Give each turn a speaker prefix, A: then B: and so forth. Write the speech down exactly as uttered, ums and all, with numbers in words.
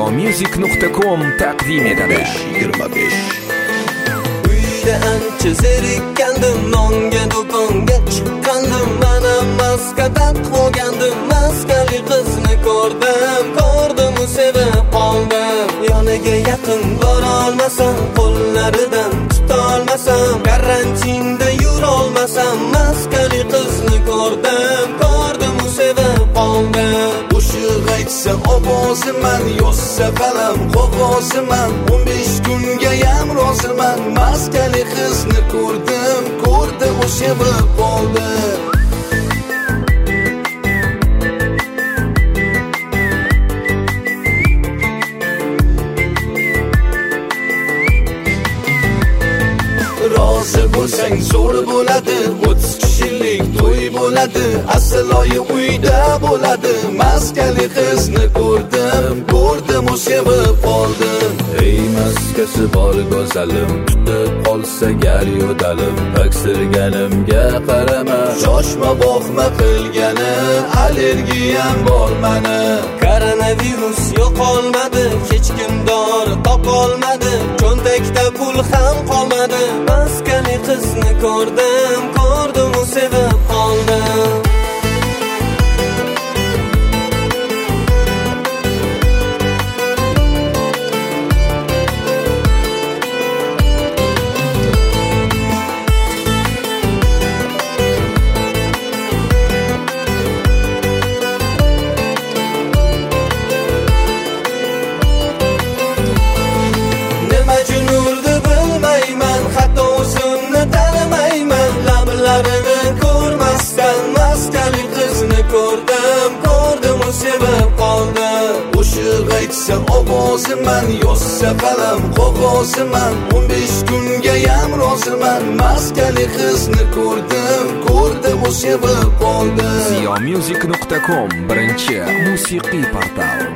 A: ziyo music nuqta com taqdim etadi.
B: yigirma besh
C: Uyda ancha zerikkandim, nonga do'konga chiqqandim, mana maskada qolgandim, maskali qizni ko'rdim, ko'rdim u sevib qoldim. Yoniga yaqin bora olmasam, qo'llaridan tuta olmasam, karantinda yura olmasam, maskali qizni ko'rdim, ko'rdim u sevib qoldim.
B: Qo'shiq aytsa ovoziman, yozsa qalam qog'oziman, o'n besh kungayam roziman, maskali qizni ko'rdim, ko'rdim u sevib qoldim. Rozi bo'lsang zo'r bo'ladi, o'ttiz kishilik to'y bo'ladi, asloyi uyda bo'ladi, maskali qizni ko'rdim, ko'rdim u sevib qoldim. Ey maskasi bor go'zalim, tutib qolsa gar yo'dalim, aksirganimga qarama, shoshma boqma qilgani, allergiyam bor mani.
C: Koronavirus yo'qolmadi, hech kim dori topolmadi, cho'ntakda pul ham qolmadi, maskali qizni ko'rdim, ko'rdim u sevib qoldim. Maskali qizni ko'rdim, ko'rdim u sevib qoldim.
B: Qo'shiq aytsa ovoziman, yozsa qalam qog'oziman, o'n besh kungayam roziman, maskali qizni ko'rdim, ko'rdim u sevib qoldim.
A: ziyo music nuqta com birinchi musiqiy portal.